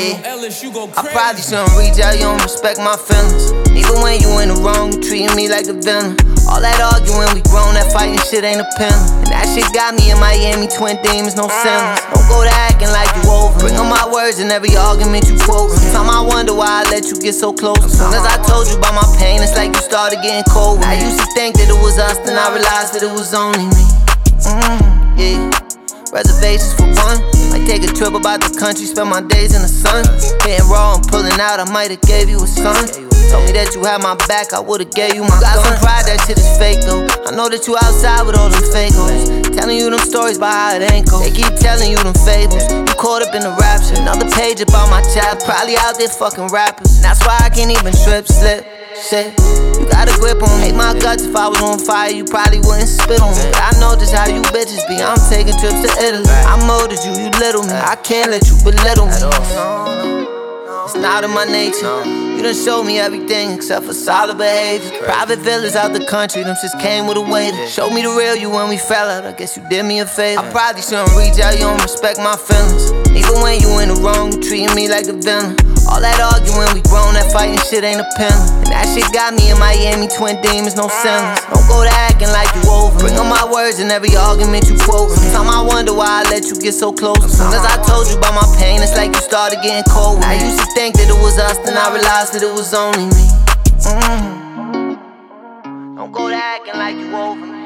Yeah, I probably shouldn't reach out, you don't respect my feelings. Even when you in the wrong, you treating me like a villain. All that arguing, we grown, that fighting shit ain't appealing. And that shit got me in Miami, twin demons, no ceilings. Don't go to acting like you over. Bring on my words in every argument you quote. Sometimes I wonder why I let you get so close. As soon as I told you about my pain, it's like you started getting cold. I used to think that it was us, then I realized that it was only me. Yeah. Reservations for one. Might take a trip about the country, spend my days in the sun. Hitting raw and pulling out, I might've gave you a son. Told me that you had my back, I would've gave you my gun. Got some pride, that shit is fake though. I know that you outside with all them fakos. Telling you them stories about how it ain't go. They keep telling you them fables. You caught up in the rap shit. Another page about my child, probably out there fucking rappers. And that's why I can't even slip. Shit, you got a grip on me. Hate my guts, if I was on fire, you probably wouldn't spit on me. But I know just how you bitches be. I'm taking trips to Italy. I molded you, you little me. I can't let you belittle me. It's not in my nature. You done showed me everything except for solid behavior. Private villas out the country, them just came with a waiter. Showed me the real you when we fell out, I guess you did me a favor. I probably shouldn't reach out, you don't respect my feelings. Even when you in the wrong, you treating me like a villain. All that arguing, we grown, that fighting shit ain't appealing. And that shit got me in Miami, twin demons, no ceilings. Don't go to acting like you over. Bring on my words in every argument you quote. Sometimes I wonder why I let you get so close. As soon as I told you about my pain, it's like you started getting cold. I used to think that it was us, then I realized that it was only me. Don't go to acting like you over me.